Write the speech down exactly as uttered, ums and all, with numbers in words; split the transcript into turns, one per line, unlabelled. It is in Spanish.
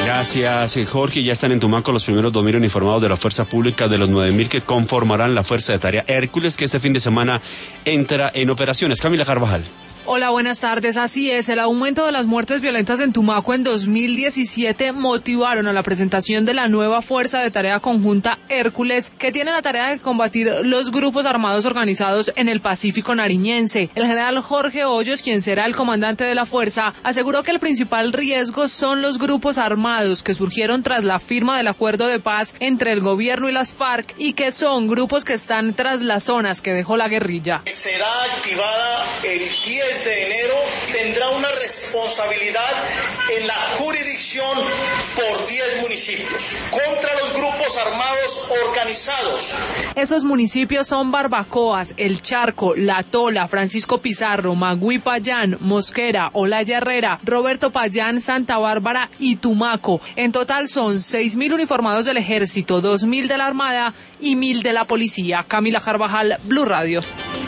Gracias, Jorge. Ya están en Tumaco los primeros dos mil uniformados de la Fuerza Pública de los nueve mil que conformarán la Fuerza de Tarea Hércules, que este fin de semana entra en operaciones. Camila Carvajal.
Hola, buenas tardes. Así es, el aumento de las muertes violentas en Tumaco en dos mil diecisiete motivaron a la presentación de la nueva Fuerza de Tarea Conjunta Hércules, que tiene la tarea de combatir los grupos armados organizados en el Pacífico nariñense. El general Jorge Hoyos, quien será el comandante de la fuerza, aseguró que el principal riesgo son los grupos armados que surgieron tras la firma del acuerdo de paz entre el gobierno y las FARC y que son grupos que están tras las zonas que dejó la guerrilla.
Será activada el diez de enero, tendrá una responsabilidad en la jurisdicción por diez municipios contra los grupos armados organizados.
Esos municipios son Barbacoas, El Charco, La Tola, Francisco Pizarro, Magüí Payán, Mosquera, Olaya Herrera, Roberto Payán, Santa Bárbara y Tumaco. En total son seis mil uniformados del Ejército, dos mil de la Armada y mil de la Policía. Camila Carvajal, Blue Radio.